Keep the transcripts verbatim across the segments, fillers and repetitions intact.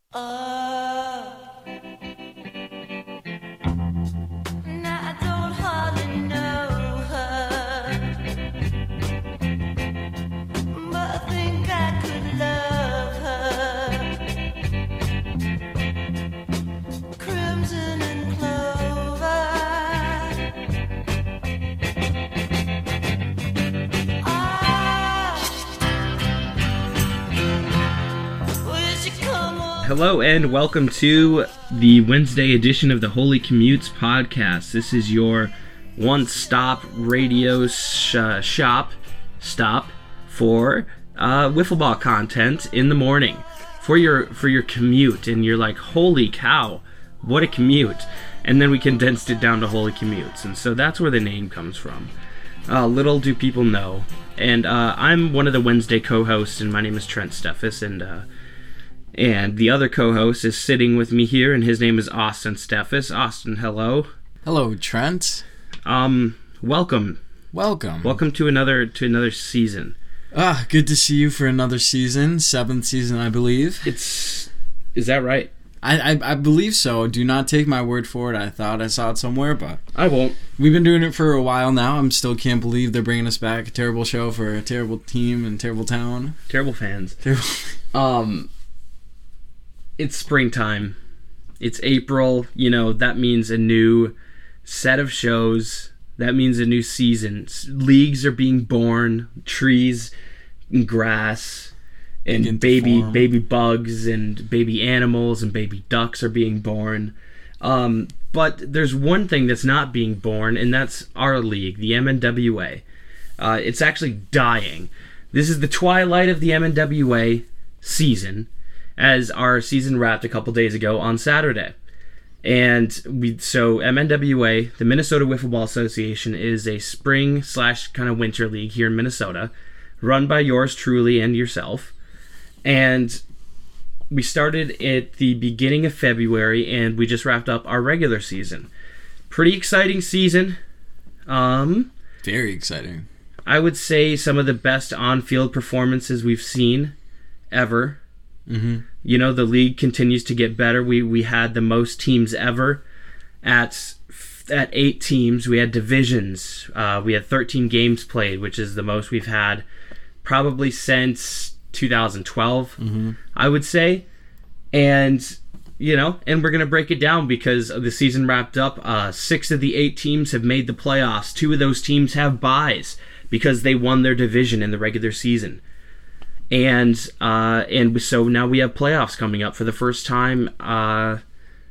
Hello and welcome to the Wednesday edition of the Holy Commutes podcast. This is your one-stop radio sh- shop stop for uh, wiffle ball content in the morning for your for your commute. And you're like, holy cow, what a commute! And then we condensed it down to Holy Commutes, and so that's where the name comes from. Uh, little do people know. And uh, I'm one of the Wednesday co-hosts, and my name is Trent Steffes, and uh, And the other co-host is sitting with me here, and his name is Austin Steffes. Austin, hello. Hello, Trent. Um, welcome. Welcome. Welcome to another to another season. Ah, good to see you for another season, seventh season, I believe. It's is that right? I, I I believe so. Do not take my word for it. I thought I saw it somewhere, but I won't. We've been doing it for a while now. I'm still can't believe they're bringing us back. A terrible show for a terrible team and terrible town. Terrible fans. Terrible. um. It's springtime. It's April. You know, that means a new set of shows. That means a new season. Leagues are being born. Trees and grass and baby form. baby bugs and baby animals and baby ducks are being born. Um, but there's one thing that's not being born, and that's our league, the M N W A. Uh, it's actually dying. This is the twilight of the M N W A season, as our season wrapped a couple days ago on Saturday. And we so M N W A, the Minnesota Wiffle Ball Association, is a spring slash kind of winter league here in Minnesota, run by yours truly and yourself. And we started at the beginning of February, and we just wrapped up our regular season. Pretty exciting season. Um, Very exciting. I would say some of the best on-field performances we've seen ever. Mm-hmm. You know, the league continues to get better. We we had the most teams ever at at eight teams. We had divisions. Uh, we had thirteen games played, which is the most we've had probably since two thousand twelve, mm-hmm. I would say. And, you know, and we're going to break it down because the season wrapped up. Uh, six of the eight teams have made the playoffs. Two of those teams have byes because they won their division in the regular season. And uh, and so now we have playoffs coming up for the first time, uh,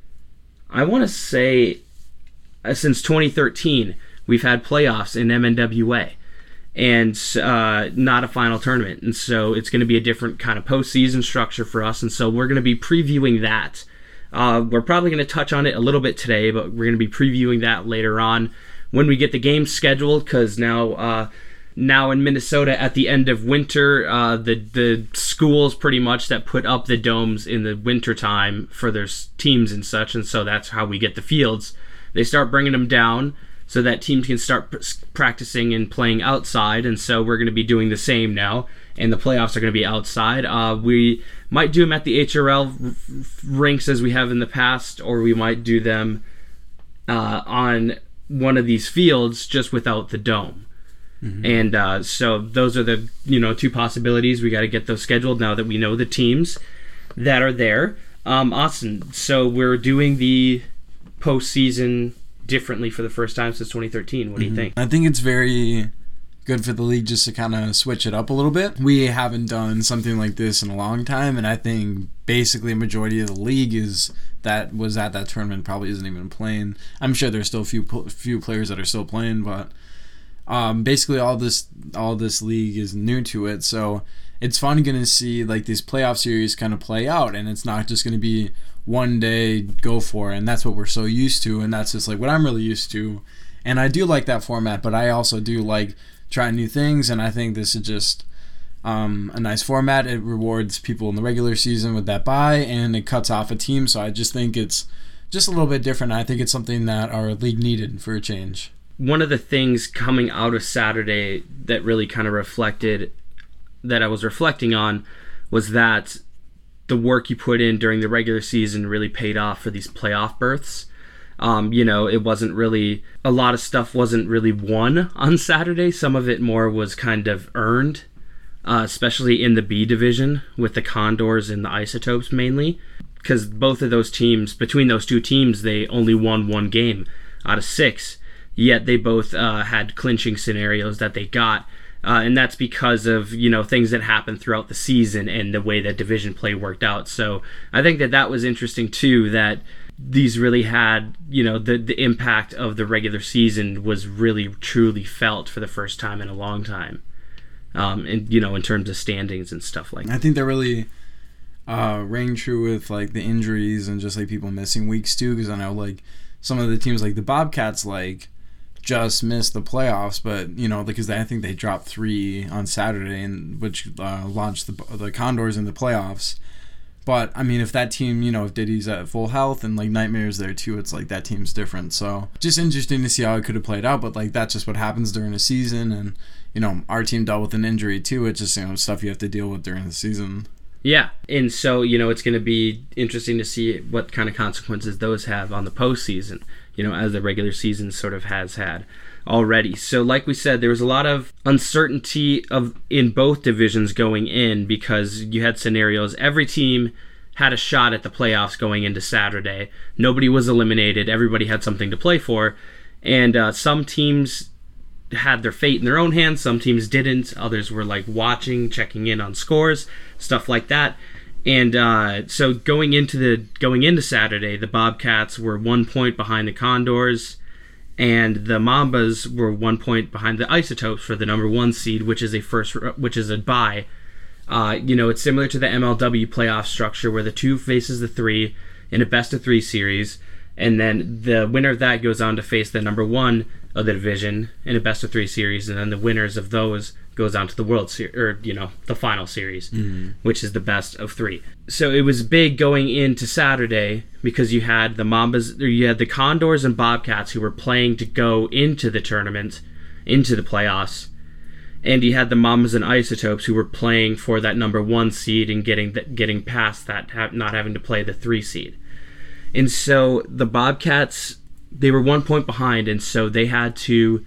I want to say, uh, since twenty thirteen, we've had playoffs in M N W A, and uh, not a final tournament. And so it's going to be a different kind of postseason structure for us, and so we're going to be previewing that. Uh, we're probably going to touch on it a little bit today, but we're going to be previewing that later on when we get the games scheduled, because now... Uh, Now in Minnesota, at the end of winter, uh, the the schools pretty much that put up the domes in the winter time for their teams and such, and so that's how we get the fields. They start bringing them down so that teams can start pr- practicing and playing outside, and so we're going to be doing the same now, and the playoffs are going to be outside. Uh, we might do them at the H R L r- rinks as we have in the past, or we might do them uh, on one of these fields just without the dome. Mm-hmm. And uh, so those are the you know two possibilities. We got to get those scheduled now that we know the teams that are there. Um, Austin, so we're doing the postseason differently for the first time since twenty thirteen. What do mm-hmm. you think? I think it's very good for the league just to kind of switch it up a little bit. We haven't done something like this in a long time, and I think basically a majority of the league is that was at that tournament probably isn't even playing. I'm sure there's still a few few players that are still playing, but. Um, basically all this all this league is new to it, so it's fun going to see like these playoff series kind of play out, and it's not just going to be one day go for it, and that's what we're so used to, and that's just like what I'm really used to. And I do like that format, but I also do like trying new things, and I think this is just um, a nice format. It rewards people in the regular season with that bye, and it cuts off a team, so I just think it's just a little bit different. I think it's something that our league needed for a change. One of the things coming out of Saturday that really kind of reflected, that I was reflecting on, was that the work you put in during the regular season really paid off for these playoff berths. Um, you know, it wasn't really, a lot of stuff wasn't really won on Saturday. Some of it more was kind of earned, uh, especially in the B division with the Condors and the Isotopes mainly, because both of those teams, between those two teams, they only won one game out of six, yet they both uh, had clinching scenarios that they got. Uh, and that's because of, you know, things that happened throughout the season and the way that division play worked out. So I think that that was interesting too, that these really had, you know, the, the impact of the regular season was really truly felt for the first time in a long time. Um, and, you know, in terms of standings and stuff like that. I think they're really uh, rang true with, like, the injuries and just, like, people missing weeks too, because I know, like, some of the teams, like the Bobcats, like, just missed the playoffs, but, you know, because I think they dropped three on Saturday, and which uh, launched the the Condors in the playoffs. But, I mean, if that team, you know, if Diddy's at full health and, like, Nightmare's there, too, it's like that team's different. So, just interesting to see how it could have played out. But, like, that's just what happens during a season. And, you know, our team dealt with an injury, too. It's just, you know, stuff you have to deal with during the season. Yeah. And so, you know, it's going to be interesting to see what kind of consequences those have on the postseason, you know, as the regular season sort of has had already. So like we said, there was a lot of uncertainty of in both divisions going in, because you had scenarios. Every team had a shot at the playoffs going into Saturday. Nobody was eliminated. Everybody had something to play for. And uh, some teams had their fate in their own hands. Some teams didn't. Others were like watching, checking in on scores, stuff like that. And uh, so going into the going into Saturday, the Bobcats were one point behind the Condors, and the Mambas were one point behind the Isotopes for the number one seed, which is a first, which is a bye. Uh, you know, it's similar to the M L W playoff structure where the two faces the three in a best of three series, and then the winner of that goes on to face the number one of the division in a best of three series, and then the winners of those goes on to the World Series, or, you know, the final series, mm-hmm. which is the best of three. So it was big going into Saturday because you had the Mambas, or you had the Condors and Bobcats who were playing to go into the tournament, into the playoffs, and you had the Mambas and Isotopes who were playing for that number one seed and getting the, getting past that, not having to play the three seed. And so the Bobcats, they were one point behind, and so they had to.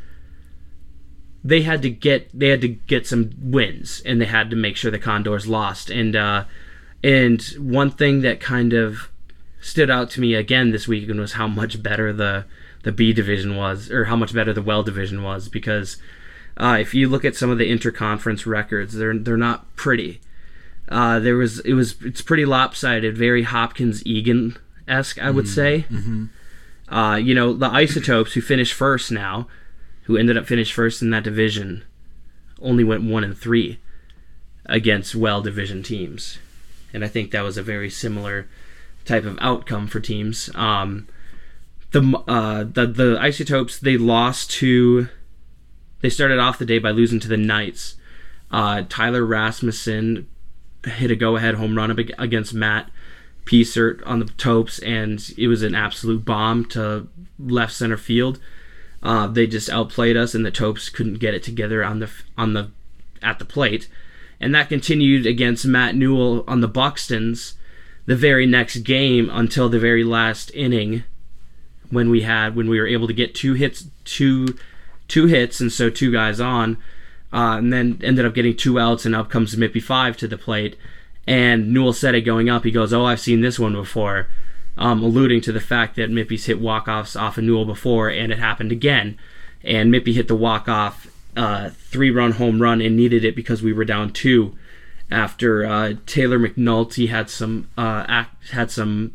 They had to get they had to get some wins, and they had to make sure the Condors lost. And uh, and one thing that kind of stood out to me again this weekend was how much better the the B division was, or how much better the Well division was. Because uh, if you look at some of the interconference records, they're they're not pretty. Uh, there was it was it's pretty lopsided, very Hopkins-Egan-esque, I would mm-hmm. say. Mm-hmm. Uh, you know, the Isotopes, who finished first now, who ended up finished first in that division, only went one and three against Well division teams, and I think that was a very similar type of outcome for teams. Um, the uh, the the Isotopes, they lost to. They started off the day by losing to the Knights. Uh, Tyler Rasmussen hit a go-ahead home run against Matt Piesert on the Topes, and it was an absolute bomb to left center field. Uh, they just outplayed us, and the Topes couldn't get it together on the on the at the plate, and that continued against Matt Newell on the Buxtons the very next game until the very last inning, when we had when we were able to get two hits, two two hits, and so two guys on, uh, and then ended up getting two outs, and up comes Mippy Five to the plate, and Newell said it going up. He goes, "Oh, I've seen this one before." Um, alluding to the fact that Mippy's hit walk-offs off of Newell before, and it happened again. And Mippy hit the walk-off uh, three-run home run and needed it because we were down two after uh, Taylor McNulty had some uh, ac- had some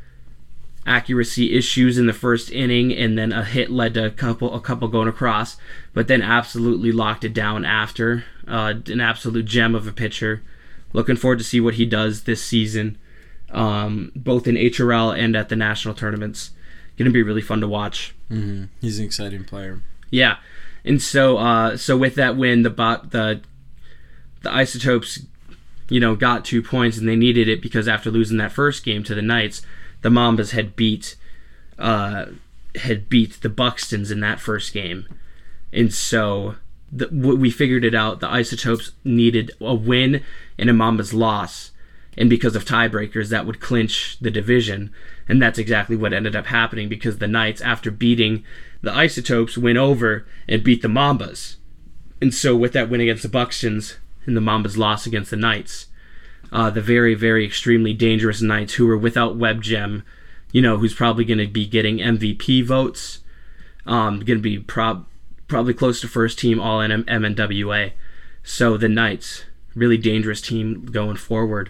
accuracy issues in the first inning, and then a hit led to a couple a couple going across, but then absolutely locked it down after. Uh, an absolute gem of a pitcher. Looking forward to see what he does this season. Um, both in H R L and at the national tournaments. Going to be really fun to watch. Mm-hmm. He's an exciting player. Yeah, and so uh, so with that win, the bot the the Isotopes, you know, got two points, and they needed it because after losing that first game to the Knights, the Mambas had beat uh, had beat the Buxtons in that first game, and so the, we figured it out. The Isotopes needed a win and a Mambas loss and because of tiebreakers that would clinch the division. And that's exactly what ended up happening, because the Knights, after beating the Isotopes, went over and beat the Mambas. And so with that win against the Buxtons and the Mambas' loss against the Knights, uh, the very, very extremely dangerous Knights, who were without WebGem, you know, who's probably going to be getting M V P votes, um, going to be prob- probably close to first team all in M N W A. So the Knights, really dangerous team going forward.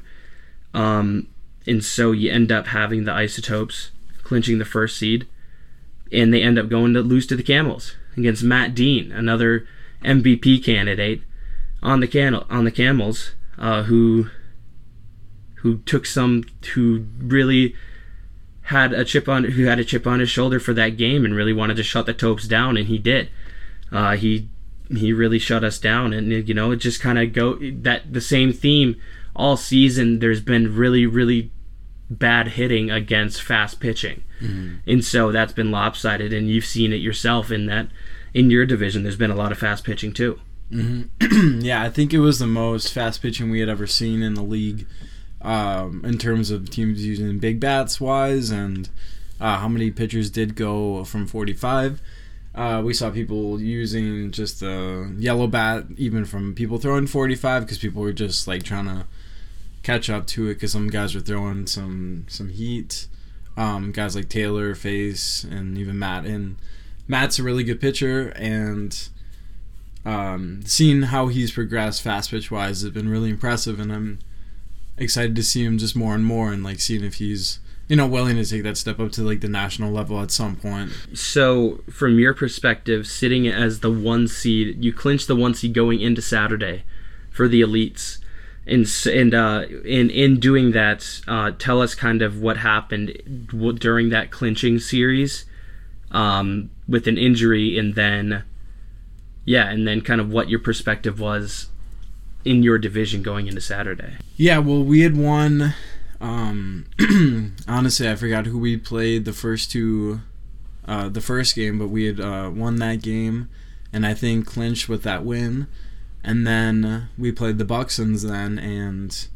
Um, and so you end up having the Isotopes clinching the first seed, and they end up going to lose to the Camels against Matt Dean, another M V P candidate on the can- on the Camels, uh, who who took some who really had a chip on who had a chip on his shoulder for that game and really wanted to shut the Topes down, and he did. Uh, he he really shut us down, and you know, it just kind of go that the same theme all season. There's been really really bad hitting against fast pitching, mm-hmm. and so that's been lopsided, and you've seen it yourself in that in your division. There's been a lot of fast pitching too. Mm-hmm. Yeah, I think it was the most fast pitching we had ever seen in the league, um, in terms of teams using big bats wise, and uh, how many pitchers did go from forty-five. Uh, we saw people using just the yellow bat, even from people throwing forty-five, because people were just like trying to catch up to it, because some guys were throwing some some heat. Um, guys like Taylor, Face, and even Matt. And Matt's a really good pitcher, and um, seeing how he's progressed fast pitch wise has been really impressive, and I'm excited to see him just more and more, and like seeing if he's, you know, willing to take that step up to like the national level at some point. So from your perspective, sitting as the one seed, you clinched the one seed going into Saturday for the elites, and and uh, in in doing that, uh, tell us kind of what happened during that clinching series, um, with an injury, and then yeah, and then kind of what your perspective was in your division going into Saturday. Yeah, well, we had won. Um, honestly, I forgot who we played the first two, uh, the first game, but we had uh, won that game, and I think clinched with that win. And then we played the Buxtons then, and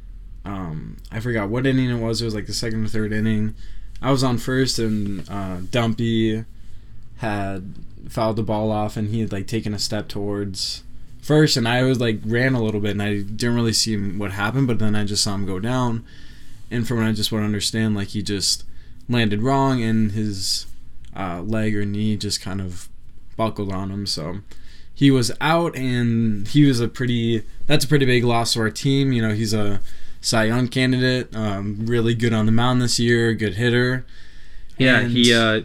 um, I forgot what inning it was. It was like the second or third inning. I was on first, and uh, Dumpy had fouled the ball off, and he had like taken a step towards first, and I was like ran a little bit, and I didn't really see what happened, but then I just saw him go down. And from what I just want to understand, like he just landed wrong, and his uh, leg or knee just kind of buckled on him. So he was out, and he was a pretty. That's a pretty big loss to our team. You know, he's a Cy Young candidate, um, really good on the mound this year, good hitter. Yeah, and he uh,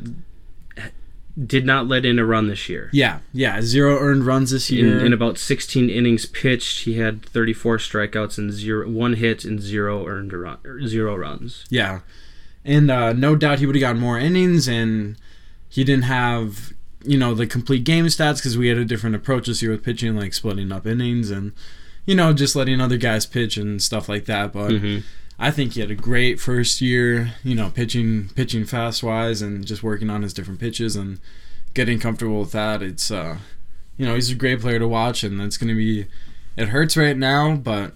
did not let in a run this year. Yeah, yeah, zero earned runs this year. In, in about sixteen innings pitched, he had thirty-four strikeouts and zero one hit and zero earned run, zero runs. Yeah, and uh, no doubt he would have gotten more innings, and he didn't have, you know, the complete game stats, because we had a different approach this year with pitching, like splitting up innings and, you know, just letting other guys pitch and stuff like that. But mm-hmm. I think he had a great first year, you know, pitching pitching fast wise, and just working on his different pitches and getting comfortable with that. It's uh you know, he's a great player to watch, and it's gonna be it hurts right now, but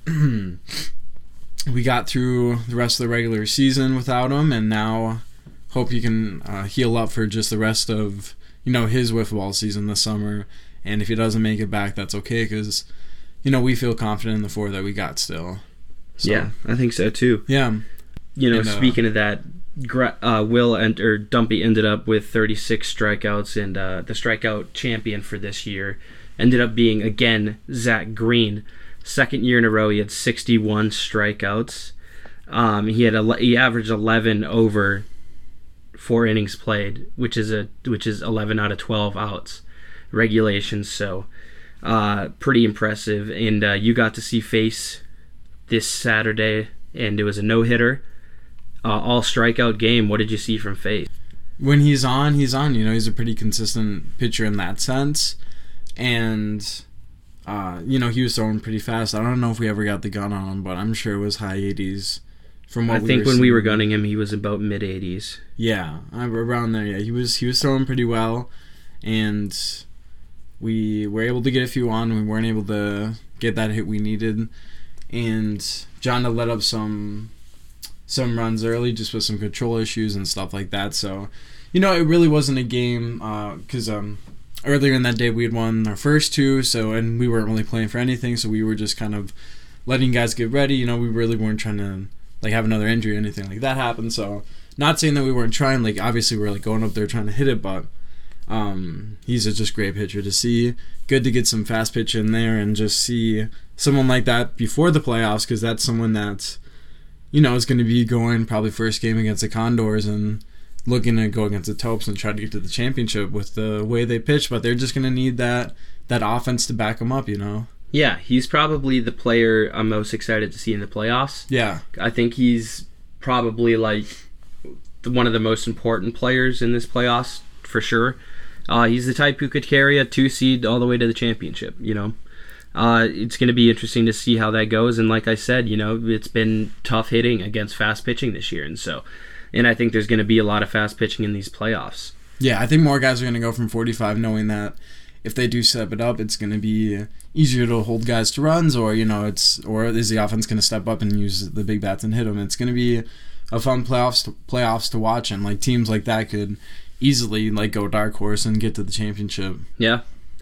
we got through the rest of the regular season without him, and now hope he can uh, heal up for just the rest of, you know, his wiffle ball season this summer. And if he doesn't make it back, that's okay, because, you know, we feel confident in the four that we got still. So, yeah, I think so too. Yeah. You know, and, uh, speaking of that, uh, Will and or Dumpy ended up with thirty-six strikeouts, and uh, the strikeout champion for this year ended up being, again, Zach Green. Second year in a row, he had sixty-one strikeouts. Um, he had ele- he averaged eleven over four innings played, which is a which is eleven out of twelve outs regulations. So, uh, pretty impressive. And uh, you got to see Face this Saturday, and it was a no-hitter, uh, all strikeout game. What did you see from Face? When he's on, he's on. You know, he's a pretty consistent pitcher in that sense, and uh, you know, he was throwing pretty fast. I don't know if we ever got the gun on him, but I'm sure it was high eighties. From what I we think were when seeing. we were gunning him, he was about mid eighties. Yeah, around there. Yeah, he was he was throwing pretty well, and we were able to get a few on. We weren't able to get that hit we needed. and Jonda let up some some runs early just with some control issues and stuff like that. So, you know, it really wasn't a game because uh, um, earlier in that day we had won our first two, so and we weren't really playing for anything, so we were just kind of letting guys get ready. You know, we really weren't trying to like have another injury or anything like that happen. So, not saying that we weren't trying. Like, obviously, we were like going up there trying to hit it, but um, he's a just great pitcher to see. Good to get some fast pitch in there and just see someone like that before the playoffs, because that's someone that's, you know, is going to be going probably first game against the Condors and looking to go against the Taupes and try to get to the championship with the way they pitch. But they're just going to need that that offense to back them up, you know. Yeah, he's probably the player I'm most excited to see in the playoffs. Yeah, I think he's probably like one of the most important players in this playoffs for sure. Uh, he's the type who could carry a two seed all the way to the championship, you know. Uh, it's going to be interesting to see how that goes. And like I said, you know, it's been tough hitting against fast pitching this year. And so, and I think there's going to be a lot of fast pitching in these playoffs. Yeah, I think more guys are going to go from forty-five knowing that if they do step it up, it's going to be easier to hold guys to runs, or, you know, it's, or is the offense going to step up and use the big bats and hit them? It's going to be a fun playoffs to, playoffs to watch. And like teams like that could easily like go dark horse and get to the championship. Yeah.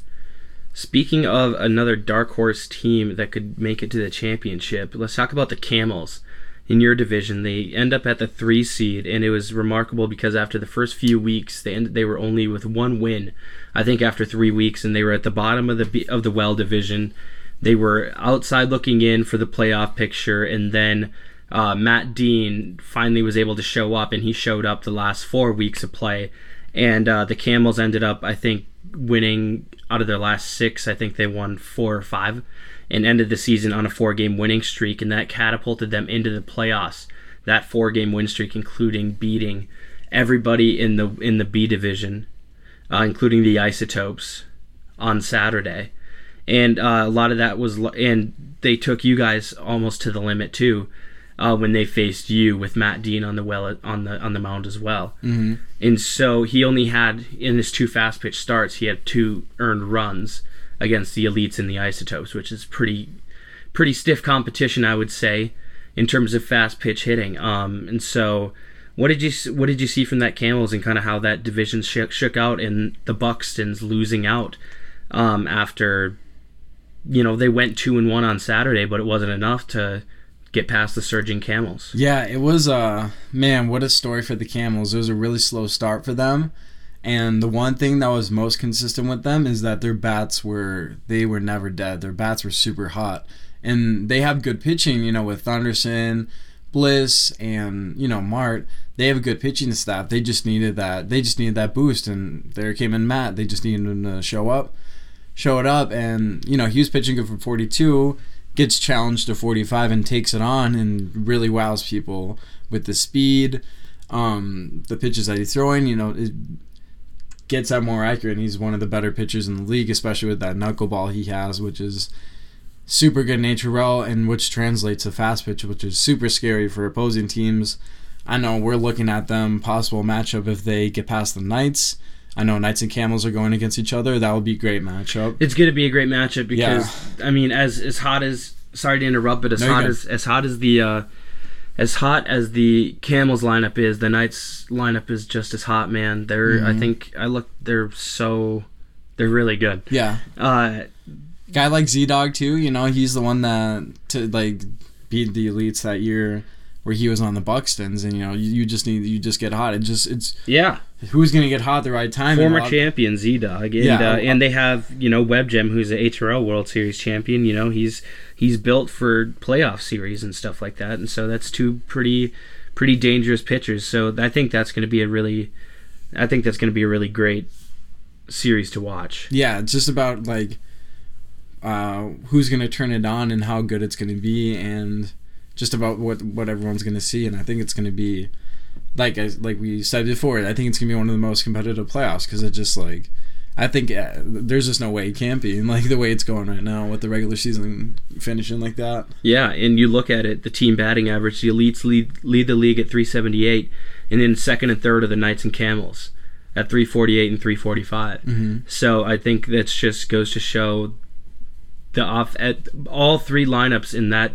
Speaking of another dark horse team that could make it to the championship, let's talk about the Camels. In your division, they end up at the three seed, and it was remarkable because after the first few weeks, they ended, they were only with one win. I think after three weeks, and they were at the bottom of the of the Well division. They were outside looking in for the playoff picture, and then uh, Matt Dean finally was able to show up, and he showed up the last four weeks of play. And uh, the Camels ended up, I think, winning out of their last six. I think they won four or five and ended the season on a four-game winning streak, and that catapulted them into the playoffs. That four-game win streak, including beating everybody in the in the B division, uh, including the Isotopes on Saturday. And uh, a lot of that was, and they took you guys almost to the limit too. Uh, when they faced you with Matt Dean on the well on the on the mound as well. Mm-hmm. And so he only had, in his two fast pitch starts, he had two earned runs against the Elites and the Isotopes, which is pretty pretty stiff competition, I would say, in terms of fast pitch hitting. Um, and so, what did you what did you see from that Camels and kind of how that division shook, shook out, and the Buxtons losing out um, after, you know, they went two and one on Saturday, but it wasn't enough to get past the surging Camels. Yeah, it was, uh, man, what a story for the Camels. It was a really slow start for them. And the one thing that was most consistent with them is that their bats were, they were never dead. Their bats were super hot. And they have good pitching, you know, with Thunderson, Bliss, and, you know, Mart. They have a good pitching staff. They just needed that, they just needed that boost. And there came in Matt. They just needed him to show up, show it up. And, you know, he was pitching good for forty-two, gets challenged to forty-five and takes it on and really wows people with the speed, um, the pitches that he's throwing, you know, it gets that more accurate, and he's one of the better pitchers in the league, especially with that knuckleball he has, which is super good natural, and which translates to fast pitch, which is super scary for opposing teams. I know we're looking at them, possible matchup if they get past the Knights. I know Knights and Camels are going against each other. That would be a great matchup. It's going to be a great matchup because, yeah. I mean, as as hot as, sorry to interrupt, but as no, hot as as hot as the uh, as hot as the Camels lineup is, the Knights lineup is just as hot, man. They're mm-hmm. I think I look they're so they're really good. Yeah. Uh, guy like Z-Dog too, you know, he's the one that to like beat the Elites that year where he was on the Buxtons, and you know, you, you just need you just get hot. It just it's yeah. Who's gonna get hot at the right time? Former champion Z-Dog, and yeah, uh, and they have, you know, WebGem, who's a H R L World Series champion. You know, he's he's built for playoff series and stuff like that, and so that's two pretty pretty dangerous pitchers. So I think that's going to be a really, I think that's going to be a really great series to watch. Yeah, it's just about like uh, who's gonna turn it on and how good it's gonna be, and just about what what everyone's going to see. And I think it's going to be, like like we said before, I think it's going to be one of the most competitive playoffs, because it just, like, I think uh, there's just no way it can't be, like, the way it's going right now with the regular season finishing like that. Yeah, and you look at it, the team batting average, the Elites lead, lead the league at three seventy-eight, and then second and third are the Knights and Camels at three forty-eight and three forty-five. Mm-hmm. So I think that just goes to show the off at all three lineups in that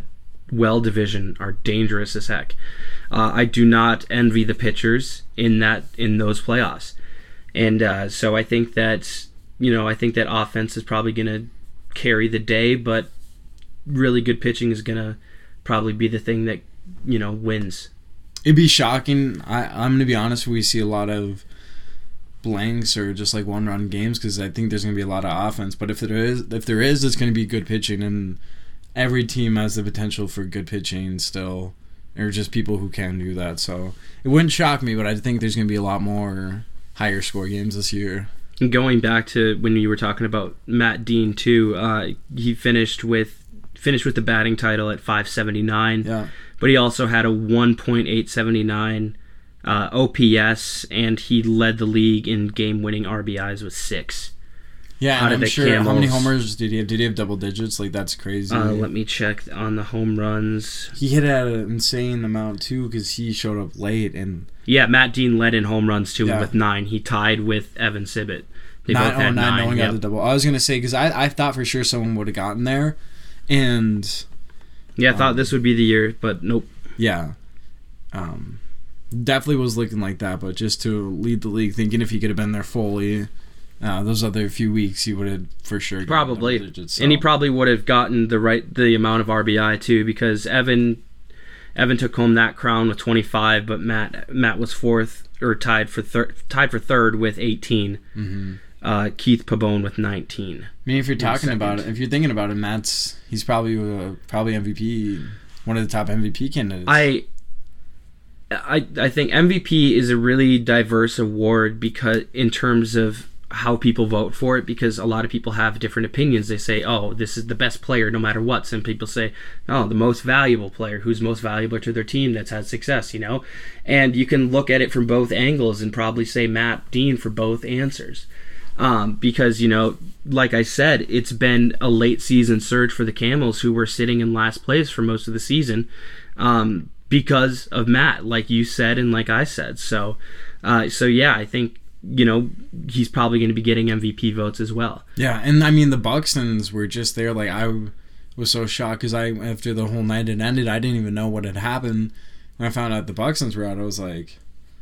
well division are dangerous as heck. Uh, I do not envy the pitchers in that in those playoffs, and uh, so I think that you know I think that offense is probably going to carry the day, but really good pitching is going to probably be the thing that you know wins. It'd be shocking. I, I'm going to be honest. We see a lot of blanks or just like one-run games because I think there's going to be a lot of offense. But if there is, if there is, it's going to be good pitching, and every team has the potential for good pitching still, or just people who can do that. So it wouldn't shock me, but I think there's going to be a lot more higher score games this year. And going back to when you were talking about Matt Dean too, uh, he finished with finished with the batting title at five seventy-nine. Yeah. But he also had a one point eight seven nine uh, O P S, and he led the league in game-winning R B Is with six. Yeah, out and of I'm the sure. Camels. How many homers did he have? Did he have double digits? Like, that's crazy. Uh, let me check on the home runs. He hit at an insane amount, too, because he showed up late. and Yeah, Matt Dean led in home runs, too, Yeah. with nine. He tied with Evan Sibbett. They nine, both had oh, nine, nine. no one yep. got the double. I was going to say, because I, I thought for sure someone would have gotten there. And, Yeah, I thought um, this would be the year, but nope. yeah. Um, definitely was looking like that, but just to lead the league, thinking if he could have been there fully, uh, those other few weeks, he would have for sure gotten Probably. double digits, so. And he probably would have gotten the right the amount of R B I, too, because Evan Evan took home that crown with twenty-five, but Matt Matt was fourth, or tied for third, tied for third with eighteen. Mm-hmm. Uh, Keith Pabon with nineteen. I mean, if you're talking second. about it, if you're thinking about it, Matt's he's probably uh, probably M V P, one of the top M V P candidates. I, I, I think M V P is a really diverse award because in terms of how people vote for it, because a lot of people have different opinions. They say, oh, this is the best player no matter what. Some people say, oh, the most valuable player, who's most valuable to their team that's had success, you know? And you can look at it from both angles and probably say Matt Dean for both answers. Um, because, you know, like I said, it's been a late season surge for the Camels, who were sitting in last place for most of the season, um, because of Matt, like you said and like I said. So, uh, so yeah, I think, you know, he's probably going to be getting M V P votes as well. Yeah, and I mean, the Buxtons were just there. Like, I was so shocked because I, after the whole night had ended, I didn't even know what had happened. When I found out the Buxtons were out, I was like,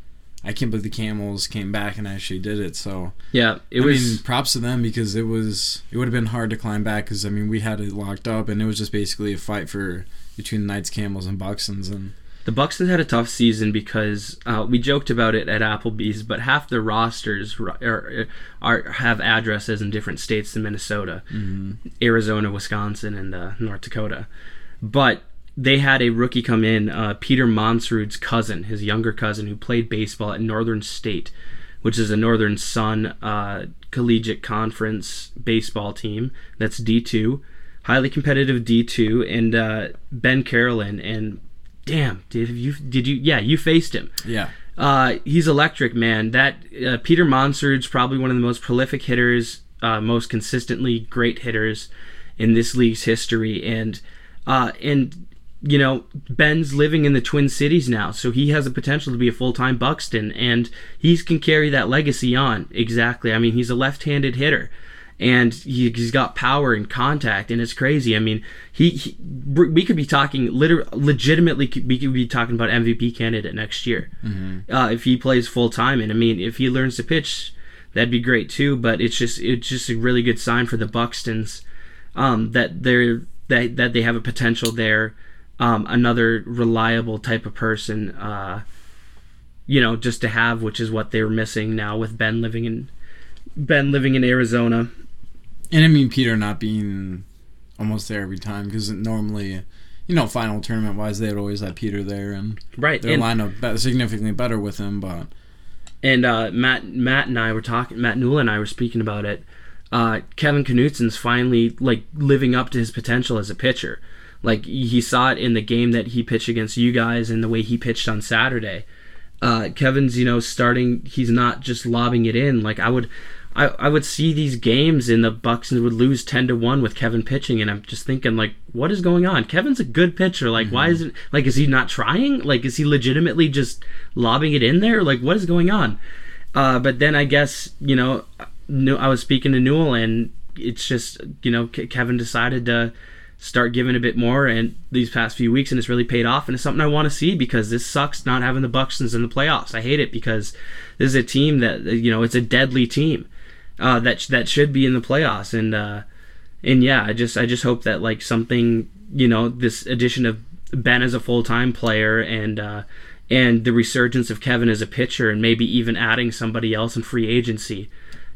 I can't believe the Camels came back and actually did it. So yeah, it I was. mean, props to them because it was it would have been hard to climb back because I mean we had it locked up and it was just basically a fight for between the Knights, Camels, and Buxtons. And The Buxtons had a tough season because uh, we joked about it at Applebee's, but half their rosters are, are, are have addresses in different states than Minnesota, mm-hmm. Arizona, Wisconsin, and uh, North Dakota. But they had a rookie come in, uh, Peter Monsrud's cousin, his younger cousin, who played baseball at Northern State, which is a Northern Sun uh, Collegiate Conference baseball team that's D two, highly competitive D two, and uh, Ben Carolyn. And damn, did you did you yeah you faced him? Yeah. Uh, he's electric, man. That uh, Peter Monsrud's probably one of the most prolific hitters, uh, most consistently great hitters in this league's history, and uh, and. You know, Ben's living in the Twin Cities now, so he has the potential to be a full-time Buxton, and he can carry that legacy on. Exactly. I mean, he's a left-handed hitter, and he, he's got power and contact, and it's crazy. I mean, he, he we could be talking, liter- legitimately, we could be talking about M V P candidate next year Mm-hmm. uh, if he plays full-time. And I mean, if he learns to pitch, that'd be great too. But it's just it's just a really good sign for the Buxtons um, that they're that that they have a potential there. Um, another reliable type of person, uh, you know, just to have, which is what they were missing now with Ben living in Ben living in Arizona. And I mean, Peter not being almost there every time because normally, you know, final tournament wise, they'd always have Peter there and Right, their and, lineup be- significantly better with him. But and uh, Matt Matt and I were talking. Matt Newell and I were speaking about it. Uh, Kevin Knutson's finally like living up to his potential as a pitcher. Like, he saw it in the game that he pitched against you guys and the way he pitched on Saturday. Uh, Kevin's, you know, starting, he's not just lobbing it in. Like, I would I, I would see these games and the Buxtons would lose ten to one with Kevin pitching, and I'm just thinking, like, what is going on? Kevin's a good pitcher. Like, mm-hmm. why is it, like, is he not trying? Like, is he legitimately just lobbing it in there? Like, what is going on? Uh, but then I guess, you know, I was speaking to Newell, and it's just, you know, Kevin decided to start giving a bit more and these past few weeks, and it's really paid off, and it's something I want to see because this sucks not having the Buxtons in the playoffs. I hate it because this is a team that, you know, it's a deadly team uh, that that should be in the playoffs, and uh, and yeah, I just I just hope that like something, you know, this addition of Ben as a full-time player and uh, and the resurgence of Kevin as a pitcher, and maybe even adding somebody else in free agency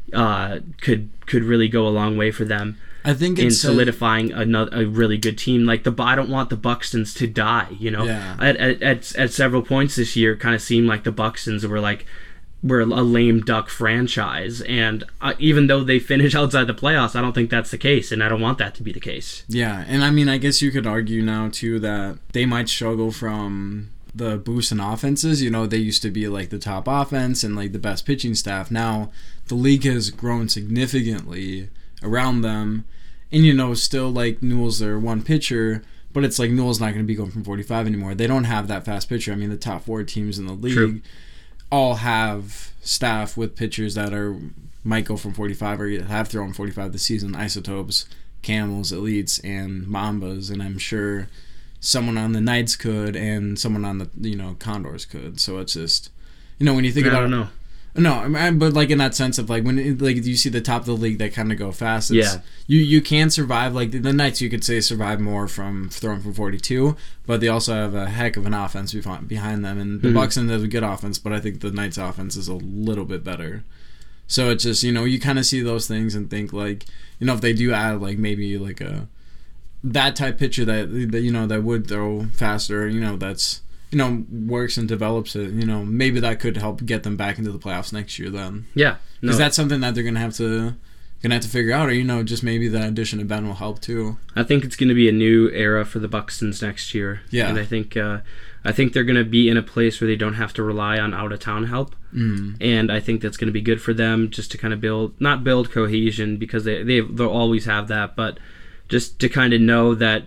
uh, could could really go a long way for them. I think in it's solidifying a, another a really good team. Like the I don't want the Buxtons to die. You know, yeah. at, at at at several points this year, it kind of seemed like the Buxtons were like were a lame duck franchise, and uh, even though they finish outside the playoffs, I don't think that's the case, and I don't want that to be the case. Yeah, and I mean, I guess you could argue now too that they might struggle from the boost in offenses. You know, they used to be like the top offense and like the best pitching staff. Now the league has grown significantly around them, and you know, still like Newell's their one pitcher, but it's like Newell's not going to be going from forty-five anymore. They don't have that fast pitcher. I mean, the top four teams in the league True. all have staff with pitchers that are might go from forty-five or have thrown forty-five this season. Isotopes, Camels, Elites, and Mambas, and I'm sure someone on the Knights could, and someone on the you know Condors could. So it's just, you know, when you think I about, I don't know. No, I mean, but like in that sense of like when it, like you see the top of the league that kind of go fast. It's, yeah, you you can survive. Like the, the Knights, you could say survive more from throwing from forty-two, but they also have a heck of an offense behind them. And the mm-hmm. Buxton have a good offense, but I think the Knights' offense is a little bit better. So it's just, you know, you kind of see those things and think like, you know, if they do add like maybe like a that type pitcher that, that you know that would throw faster, you know, that's. You know, works and develops it. You know, maybe that could help get them back into the playoffs next year. Then, yeah, because no. that's something that they're gonna have to gonna have to figure out. Or you know, just maybe the addition of Ben will help too. I think it's gonna be a new era for the Buxtons next year. Yeah, and I think uh, I think they're gonna be in a place where they don't have to rely on out of town help. Mm. And I think that's gonna be good for them, just to kind of build not build cohesion because they they they'll always have that, but just to kind of know that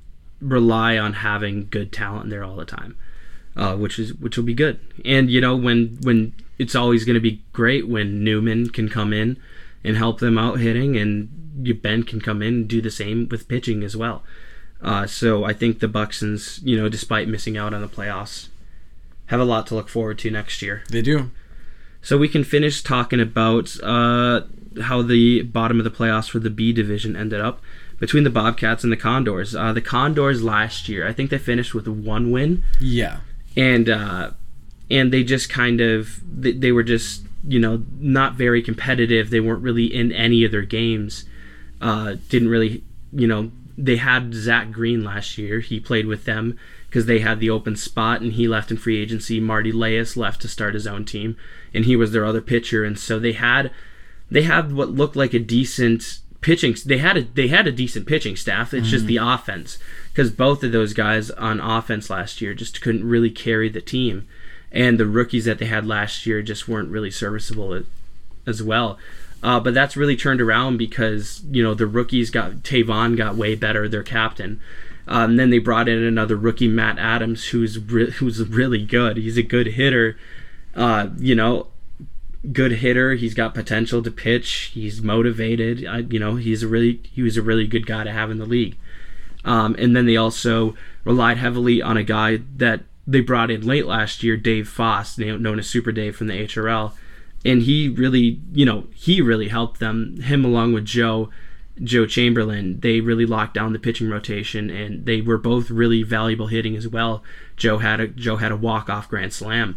rely on having good talent there all the time. Uh, which is which will be good, and you know when when it's always going to be great when Newman can come in and help them out hitting, and Ben can come in and do the same with pitching as well. Uh, so I think the Buxtons, you know, despite missing out on the playoffs, have a lot to look forward to next year. They do. So we can finish talking about uh, how the bottom of the playoffs for the B division ended up between the Bobcats and the Condors. Uh, the Condors last year, I think they finished with one win. Yeah. And uh, and they just kind of they, they were just you know not very competitive. They weren't really in any of their games. Uh, didn't really you know they had Zach Green last year. He played with them because they had the open spot, and he left in free agency. Marty Leyes left to start his own team, and he was their other pitcher. And so they had they had what looked like a decent pitching. They had a they had a decent pitching staff. It's mm-hmm. just the offense. Because both of those guys on offense last year just couldn't really carry the team. And the rookies that they had last year just weren't really serviceable as well. Uh, but that's really turned around because, you know, the rookies got, Tavon got way better, their captain. Um, then they brought in another rookie, Matt Adams, who's re- who's really good. He's a good hitter. Uh, you know, good hitter. He's got potential to pitch. He's motivated. I, you know, he's a really he was a really good guy to have in the league. Um, and then they also relied heavily on a guy that they brought in late last year, Dave Foss, known as Super Dave from the H R L. And he really, you know, he really helped them. Him along with Joe, Joe Chamberlain, they really locked down the pitching rotation, and they were both really valuable hitting as well. Joe had a Joe had a walk-off grand slam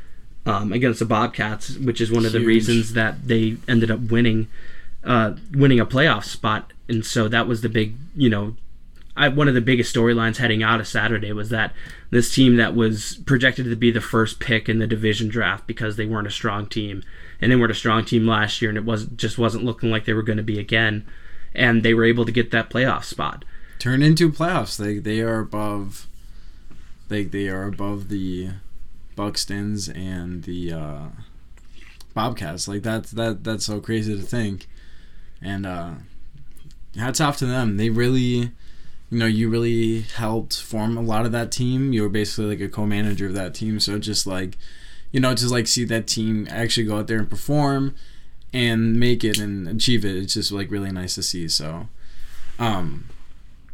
um, against the Bobcats, which is one of the Huge. reasons that they ended up winning, uh, winning a playoff spot. And so that was the big, you know. I, one of the biggest storylines heading out of Saturday was that this team that was projected to be the first pick in the division draft because they weren't a strong team, and they weren't a strong team last year, and it was just wasn't looking like they were going to be again, and they were able to get that playoff spot. Turn into playoffs. They they are above. They they are above the Buxtons and the uh, Bobcats. Like that's that that's so crazy to think, and uh, hats off to them. They really. You know, you really helped form a lot of that team. You were basically like a co-manager of that team. So just like, you know, just like see that team actually go out there and perform and make it and achieve it. It's just like really nice to see. So, um,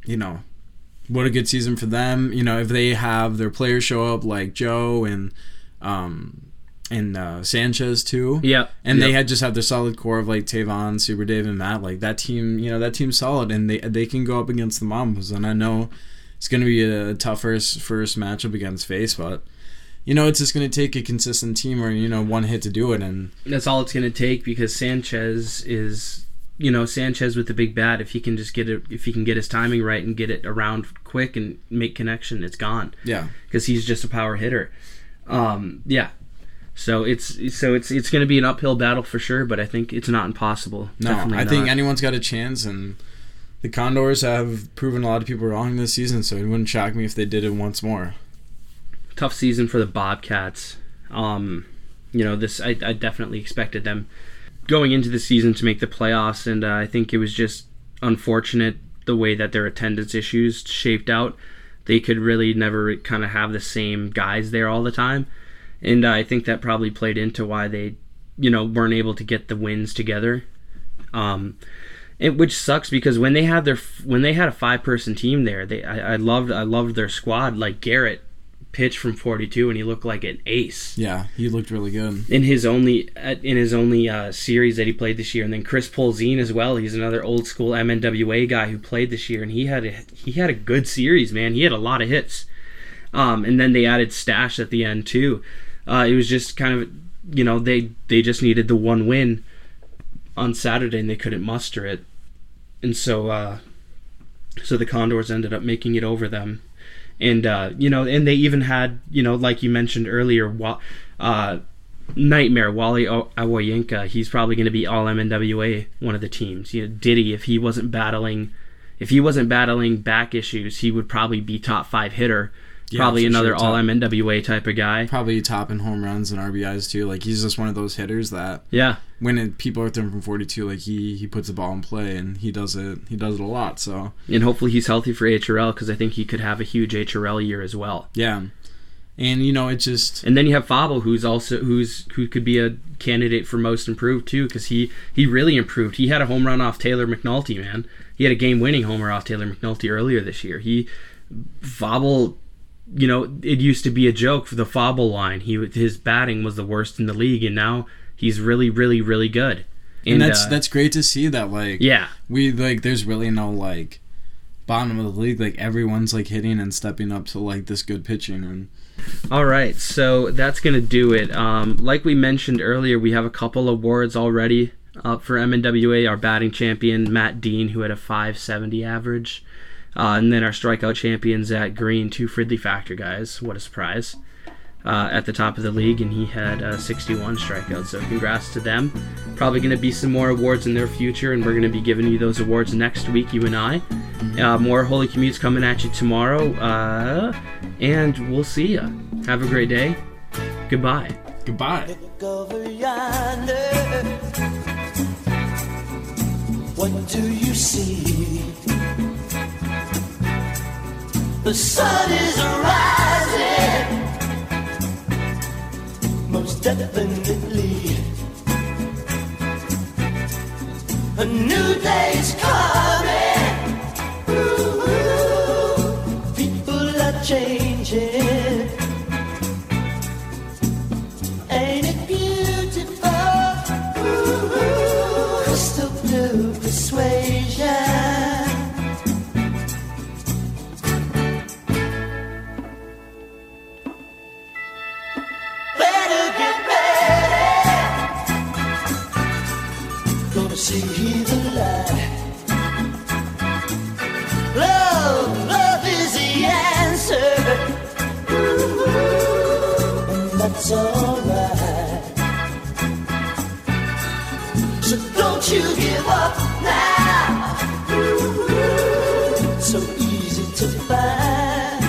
you know, what a good season for them. You know, if they have their players show up like Joe and um, and uh, Sanchez too. Yeah. And yep. they had just have their solid core of like Tavon, Super Dave, and Matt. Like that team, you know, that team's solid, and they they can go up against the Mambas. And I know it's going to be a tough first, first matchup against Face, but you know, it's just going to take a consistent team or, you know, one hit to do it. And that's all it's going to take, because Sanchez is, you know, Sanchez with the big bat, if he can just get it, if he can get his timing right and get it around quick and make connection, it's gone. Yeah. Because he's just a power hitter. Um, yeah. So it's so it's it's going to be an uphill battle for sure, but I think it's not impossible. No, Definitely I not. think anyone's got a chance, and the Condors have proven a lot of people wrong this season, so it wouldn't shock me if they did it once more. Tough season for the Bobcats. Um, you know, this I, I definitely expected them going into the season to make the playoffs, and uh, I think it was just unfortunate the way that their attendance issues shaped out. They could really never kind of have the same guys there all the time, and uh, I think that probably played into why they, you know, weren't able to get the wins together. Um, it, which sucks, because when they had their when they had a five person team there, they I, I loved I loved their squad. Like Garrett pitched from forty-two and he looked like an ace. Yeah, he looked really good in his only in his only uh, series that he played this year. And then Chris Polzin as well. He's another old school M N W A guy who played this year, and he had a, he had a good series, man. He had a lot of hits. Um, and then they added Stash at the end too. Uh, it was just kind of, you know, they they just needed the one win on Saturday and they couldn't muster it, and so uh, so the Condors ended up making it over them. And, uh, you know, and they even had, you know, like you mentioned earlier, uh, Nightmare, Wally Awoyinka. He's probably going to be all M N W A, one of the teams. You know, Diddy, if he wasn't battling, if he wasn't battling back issues, he would probably be top five hitter. Yeah, probably another sure, all M N W A type of guy. Probably top in home runs and R B Is too. Like, he's just one of those hitters that yeah, when it, people are throwing from forty-two, like he he puts the ball in play and he does it he does it a lot. So and hopefully he's healthy for H R L, because I think he could have a huge H R L year as well. Yeah, and you know it just and then you have Fable, who's also who's who could be a candidate for most improved too, because he he really improved. He had a home run off Taylor McNulty, man. He had a game winning homer off Taylor McNulty earlier this year. He Fable. You know, it used to be a joke for the Fable line. He his batting was the worst in the league, and now he's really, really, really good. And, and that's uh, that's great to see that. Like, yeah, we like. There's really no like bottom of the league. Like everyone's like hitting and stepping up to like this good pitching. And all right, so that's gonna do it. Um, like we mentioned earlier, we have a couple awards already up for M N W A. Our batting champion Matt Dean, who had a five seventy average. Uh, and then our strikeout champion, Zach Green, two Fridley Factor guys. What a surprise. Uh, at the top of the league, and he had uh, sixty-one strikeouts. So congrats to them. Probably going to be some more awards in their future, and we're going to be giving you those awards next week, you and I. Uh, more Holy Commutes coming at you tomorrow. Uh, and we'll see ya. Have a great day. Goodbye. Goodbye. Look over yonder. What do you see? The sun is rising, most definitely. A new day's coming. Ooh, ooh. People are changing. Ain't it beautiful? Ooh, ooh. Crystal blue persuasion. See the light. Love, love is the answer. Ooh, and that's alright. So don't you give up now. Ooh, so easy to find.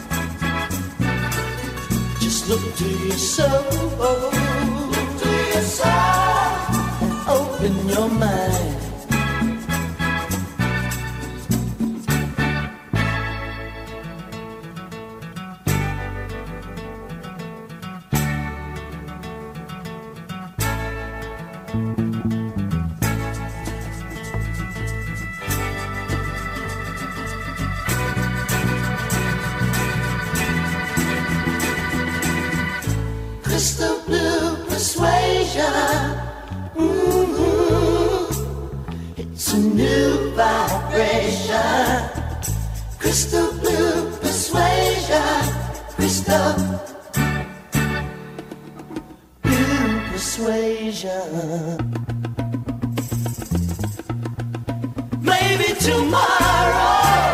Just look to your soul. Look to your soul. Open your mind. persuasion. Mm-hmm. It's a new vibration. Crystal blue persuasion. Crystal blue persuasion. Maybe tomorrow,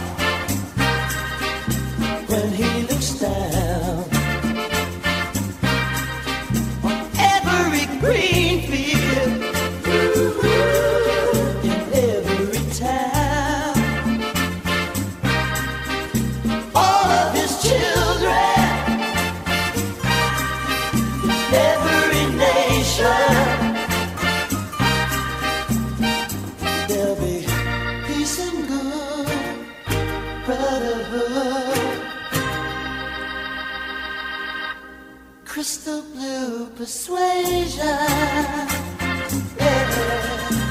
when he looks down on every green field, in every town, all of his children, every nation, there'll be peace and good brotherhood. Crystal blue persuasion, yeah.